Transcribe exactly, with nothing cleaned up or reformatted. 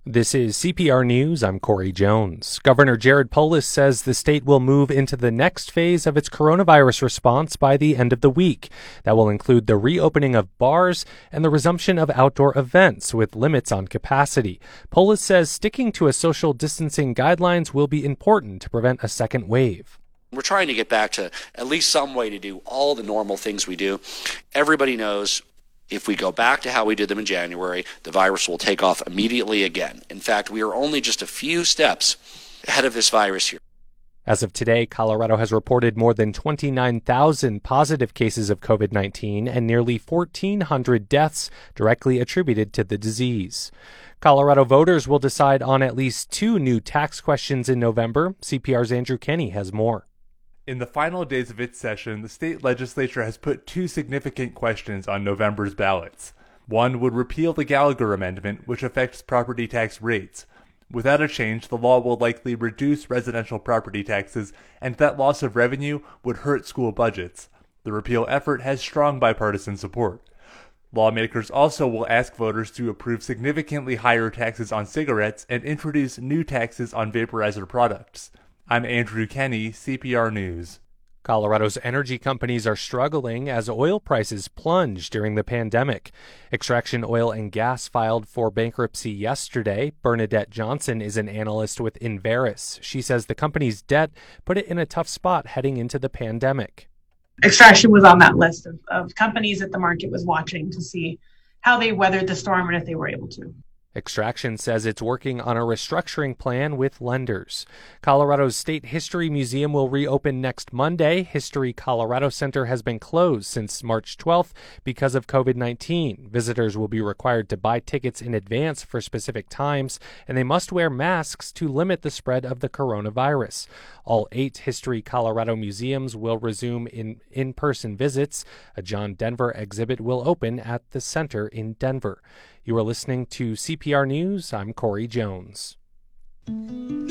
This is C P R News. I'm Corey Jones. Governor Jared Polis says the state will move into the next phase of its coronavirus response by the end of the week. That will include the reopening of bars and the resumption of outdoor events with limits on capacity. Polis says sticking to a social distancing guidelines will be important to prevent a second wave. We're trying to get back to at least some way to do all the normal things we do. Everybody knows if we go back to how we did them in January, the virus will take off immediately again. In fact, we are only just a few steps ahead of this virus here. As of today, Colorado has reported more than twenty-nine thousand positive cases of covid nineteen and nearly fourteen hundred deaths directly attributed to the disease. Colorado voters will decide on at least two new tax questions in November. C P R's Andrew Kenny has more. In the final days of its session, the state legislature has put two significant questions on November's ballots. One would repeal the Gallagher Amendment, which affects property tax rates. Without a change, the law will likely reduce residential property taxes, and that loss of revenue would hurt school budgets. The repeal effort has strong bipartisan support. Lawmakers also will ask voters to approve significantly higher taxes on cigarettes and introduce new taxes on vaporizer products. I'm Andrew Kenny, C P R News. Colorado's energy companies are struggling as oil prices plunged during the pandemic. Extraction Oil and Gas filed for bankruptcy yesterday. Bernadette Johnson is an analyst with Enverus. She says the company's debt put it in a tough spot heading into the pandemic. Extraction was on that list of, of companies that the market was watching to see how they weathered the storm and if they were able to. Extraction says it's working on a restructuring plan with lenders. Colorado's State History Museum will reopen next Monday. History Colorado Center has been closed since March twelfth because of covid nineteen. Visitors will be required to buy tickets in advance for specific times, and they must wear masks to limit the spread of the coronavirus. All eight History Colorado museums will resume in in-person visits. A John Denver exhibit will open at the center in Denver. You are listening to C P R News. I'm Corey Jones.